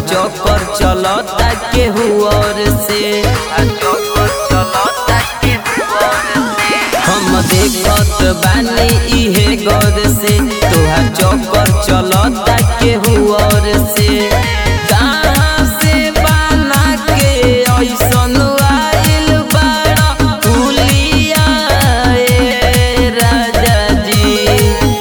चौकर चलता केहू और से, हम देखत बानी इहे गौर से तोहार चौकर चलता केहू और से। कहाँ से बना के ऐसन आइल बड़ा फुलिया ए राजा जी,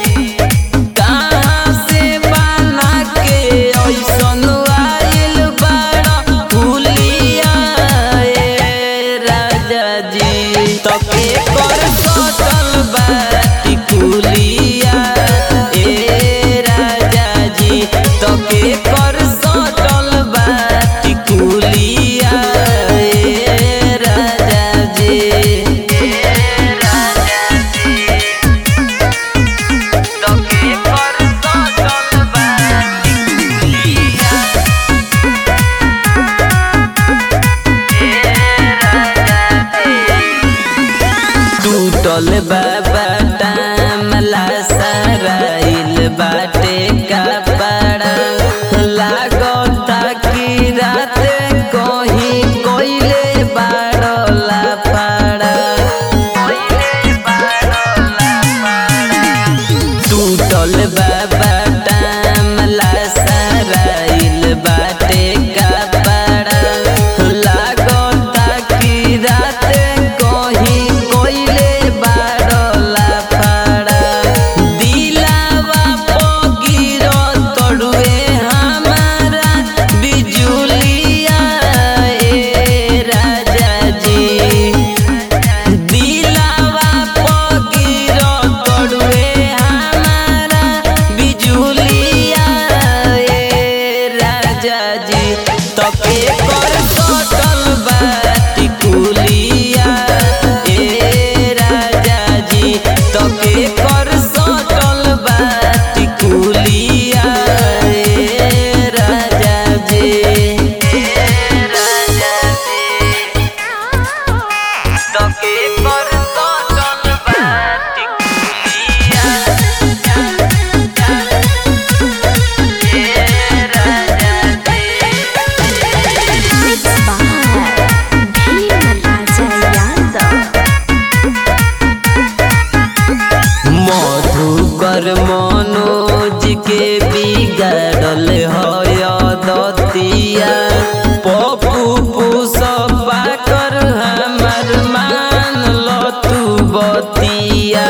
कहाँ से बना के ऐसन आइल बड़ा फुलिया ए राजा जी। तके कर सटल बाटी कुलिया ए राजा जी, तके कर सटल बाटी कुलिया ए राजा जी, तके कर सटल बाटी कुलिया टूटल बाबा टामला सराइल बाटे कपड़ा, लागता कि रात कहीं कोइले बाड़ला पाड़ा। टूटल बाबा टामला सराइल बाटे कपड़ा, लागता कि रात कहीं कोइले बाड़ला पाड़ा। दिलावा पगिर तड़ुए हमारा बिजुलिया ए राजा जी, दिलावा पगिर तड़ुए हमारा बिजुलिया ए राजा जी। तके कर सटल बाटी कुलिया ए राजा जी, तके कर सटल बाटी कुलिया ए राजा जी, तके कर सटल बाटी कुलिया ए राजा जी। Mixed by Bhimraja Yadav। मधुकर मनोज के बिगाड़ल है दतिया, पप्पू पुष्पा कर हमर मान लो तू बतिया।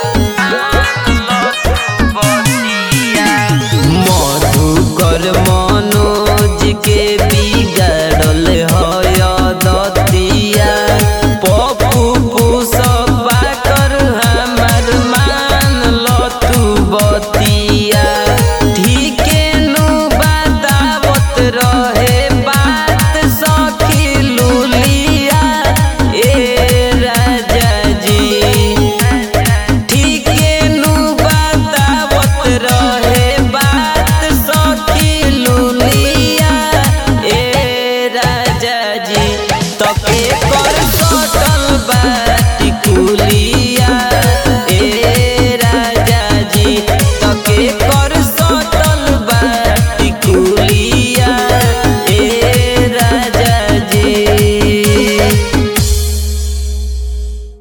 मधुकर मनोज के बिगाड़ल है दतिया, पप्पू पुष्पा कर हमर मान लो तू बतिया। ठीके नु बतावत रहे बात सखी लुलिया ए राजा जी, ठीके नु बतावत रहे बात सखी लुलिया ए राजा जी। तके